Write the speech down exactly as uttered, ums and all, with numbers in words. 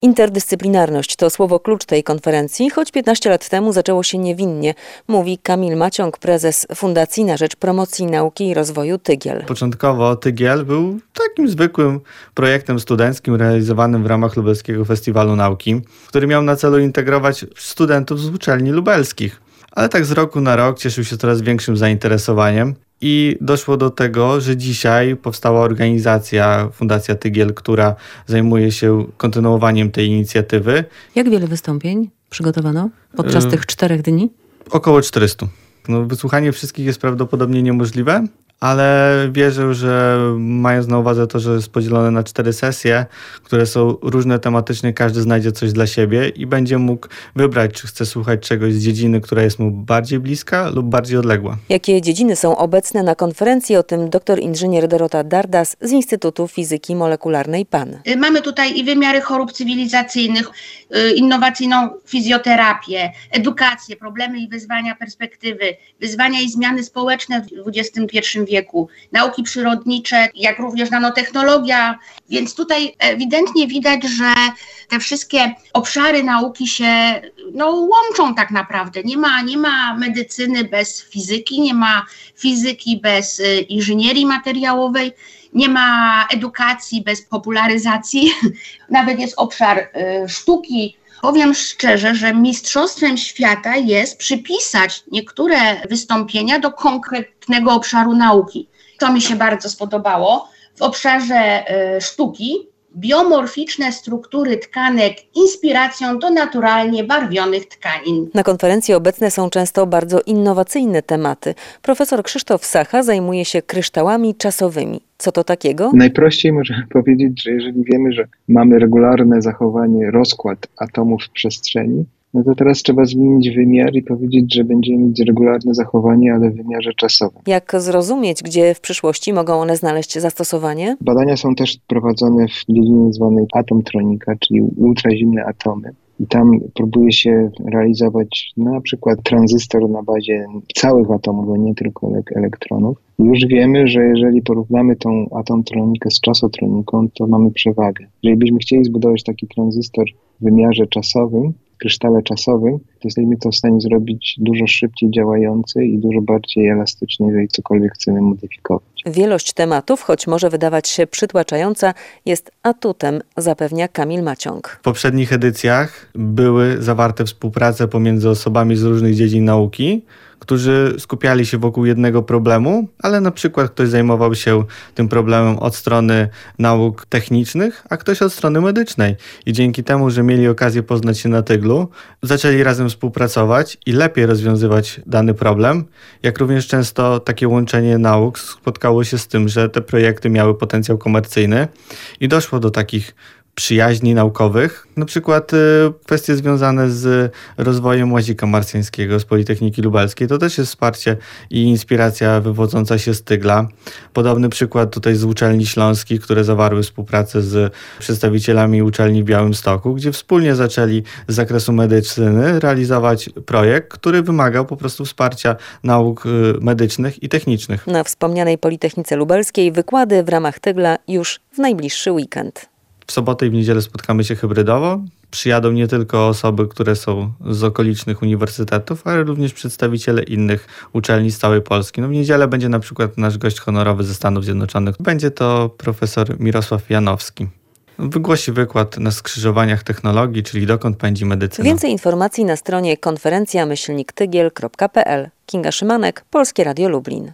Interdyscyplinarność to słowo klucz tej konferencji, choć piętnaście lat temu zaczęło się niewinnie, mówi Kamil Maciąg, prezes Fundacji na rzecz Promocji Nauki i Rozwoju Tygiel. Początkowo Tygiel był takim zwykłym projektem studenckim realizowanym w ramach Lubelskiego Festiwalu Nauki, który miał na celu integrować studentów z uczelni lubelskich. Ale tak z roku na rok cieszył się coraz większym zainteresowaniem. I doszło do tego, że dzisiaj powstała organizacja, Fundacja Tygiel, która zajmuje się kontynuowaniem tej inicjatywy. Jak wiele wystąpień przygotowano podczas tych czterech dni? Około czterystu. No, wysłuchanie wszystkich jest prawdopodobnie niemożliwe, ale wierzę, że mając na uwadze to, że jest podzielone na cztery sesje, które są różne tematycznie, każdy znajdzie coś dla siebie i będzie mógł wybrać, czy chce słuchać czegoś z dziedziny, która jest mu bardziej bliska lub bardziej odległa. Jakie dziedziny są obecne na konferencji? O tym doktor inżynier Dorota Dardas z Instytutu Fizyki Molekularnej P A N. Mamy tutaj i wymiary chorób cywilizacyjnych, innowacyjną fizjoterapię, edukację, problemy i wyzwania perspektywy, wyzwania i zmiany społeczne w dwudziestym pierwszym wieku, nauki przyrodnicze, jak również nanotechnologia, więc tutaj ewidentnie widać, że te wszystkie obszary nauki się no, łączą tak naprawdę. Nie ma, nie ma medycyny bez fizyki, nie ma fizyki bez inżynierii materiałowej, nie ma edukacji bez popularyzacji, nawet jest obszar y, sztuki. Powiem szczerze, że mistrzostwem świata jest przypisać niektóre wystąpienia do konkretnego obszaru nauki. To mi się bardzo spodobało. W obszarze y, sztuki biomorficzne struktury tkanek inspiracją do naturalnie barwionych tkanin. Na konferencji obecne są często bardzo innowacyjne tematy. Profesor Krzysztof Sacha zajmuje się kryształami czasowymi. Co to takiego? Najprościej możemy powiedzieć, że jeżeli wiemy, że mamy regularne zachowanie, rozkład atomów w przestrzeni, no to teraz trzeba zmienić wymiar i powiedzieć, że będziemy mieć regularne zachowanie, ale w wymiarze czasowym. Jak zrozumieć, gdzie w przyszłości mogą one znaleźć zastosowanie? Badania są też prowadzone w dziedzinie zwanej atomtronika, czyli ultrazimne atomy. I tam próbuje się realizować na przykład tranzystor na bazie całych atomów, a nie tylko elektronów. Już wiemy, że jeżeli porównamy tą atomtronikę z czasotroniką, to mamy przewagę. Jeżeli byśmy chcieli zbudować taki tranzystor w wymiarze czasowym, krysztale czasowym, to jesteśmy to w stanie zrobić dużo szybciej działający i dużo bardziej elastyczny, jeżeli cokolwiek chcemy modyfikować. Wielość tematów, choć może wydawać się przytłaczająca, jest atutem, zapewnia Kamil Maciąg. W poprzednich edycjach były zawarte współprace pomiędzy osobami z różnych dziedzin nauki, którzy skupiali się wokół jednego problemu, ale na przykład ktoś zajmował się tym problemem od strony nauk technicznych, a ktoś od strony medycznej. I dzięki temu, że mieli okazję poznać się na tyglu, zaczęli razem współpracować i lepiej rozwiązywać dany problem, jak również często takie łączenie nauk spotkało się z tym, że te projekty miały potencjał komercyjny i doszło do takich przyjaźni naukowych, na przykład y, kwestie związane z rozwojem łazika marsjańskiego z Politechniki Lubelskiej. To też jest wsparcie i inspiracja wywodząca się z Tygla. Podobny przykład tutaj z uczelni śląskich, które zawarły współpracę z przedstawicielami uczelni w Białymstoku, gdzie wspólnie zaczęli z zakresu medycyny realizować projekt, który wymagał po prostu wsparcia nauk y, medycznych i technicznych. Na wspomnianej Politechnice Lubelskiej wykłady w ramach Tygla już w najbliższy weekend. W sobotę i w niedzielę spotkamy się hybrydowo. Przyjadą nie tylko osoby, które są z okolicznych uniwersytetów, ale również przedstawiciele innych uczelni z całej Polski. No w niedzielę będzie na przykład nasz gość honorowy ze Stanów Zjednoczonych. Będzie to profesor Mirosław Janowski. Wygłosi wykład na skrzyżowaniach technologii, czyli dokąd pędzi medycyna. Więcej informacji na stronie konferencja myślnik tygiel kropka p l. Kinga Szymanek, Polskie Radio Lublin.